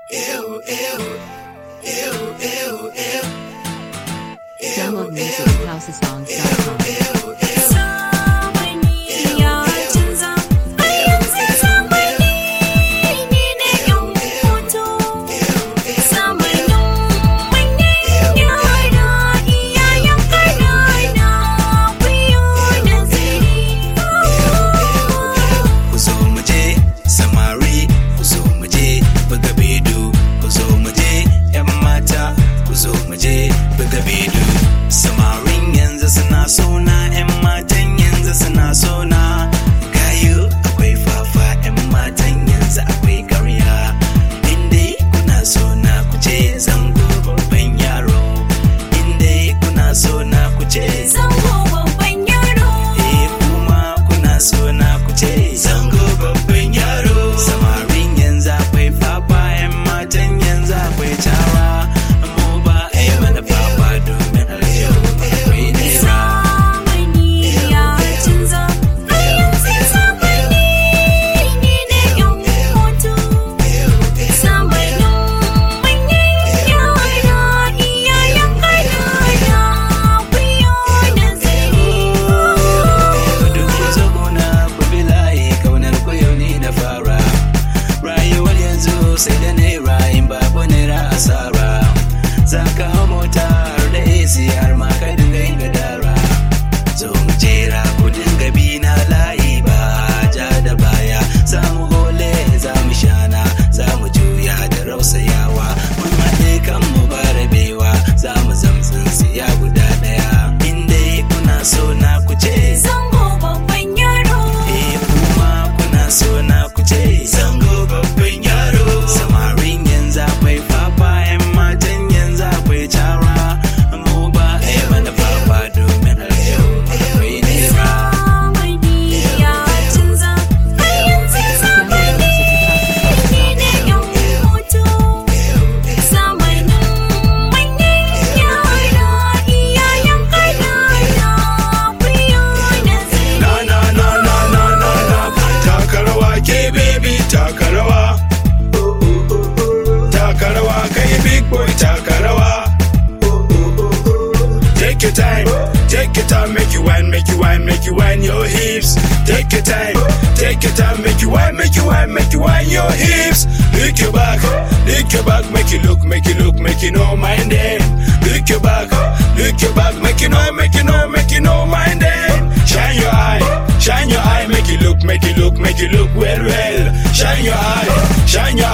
Download music at housesongs.com. Samarin yanzu suna sona, 'yan matan yanzu suna sona. Gayu akwai fafa, 'yan matan yanzu akwai karya. Indai kuna sona ku ce zango babban yaro. Indai kuna sona ku ce zango babban yaro. Kuma kuna sona ku ce zango babban yaro. Samarin yanzu akwai fafa, 'yan matan yanzu akwai cawa. Mu ba a yi mana fafa domin sai da naira in babu naira asara. Za ka hau mota har da AC har ma ka dinga yin gadara. Zo mu jera ku dinga bi na layi ba ja da baya. Za mu hole za mu shana za mu juya da rausayawa. Mun haɗe kan mu ba rabewa za mu zamtsin siya guda ɗaya. Inda kuna so na ku ce zango babban yaro. Kuma kuna so na ku ce zango babban yaro. Samarin yanzu akwai fafa, 'yan matan yanzu akwai cawa. Mu ba a yi mana fafa domin aljau akwai nera. Zamani ya canza, a yanzu zamani ne na yan hoto. Zamanin manyan yara, iyayen ƙanana, kuyo nazari. Na, taka rawa ke baby taka rawa. Taka rawa kai big boy taka rawa. Take your time, make you wine, make you wine, make you wine your hips. Take your time, make you wine, make you wine, make you wine your hips. Lick your back, make you look, make you know mind them. Lick your back, make you know mind them. Shine your eye, make you look well. Shine your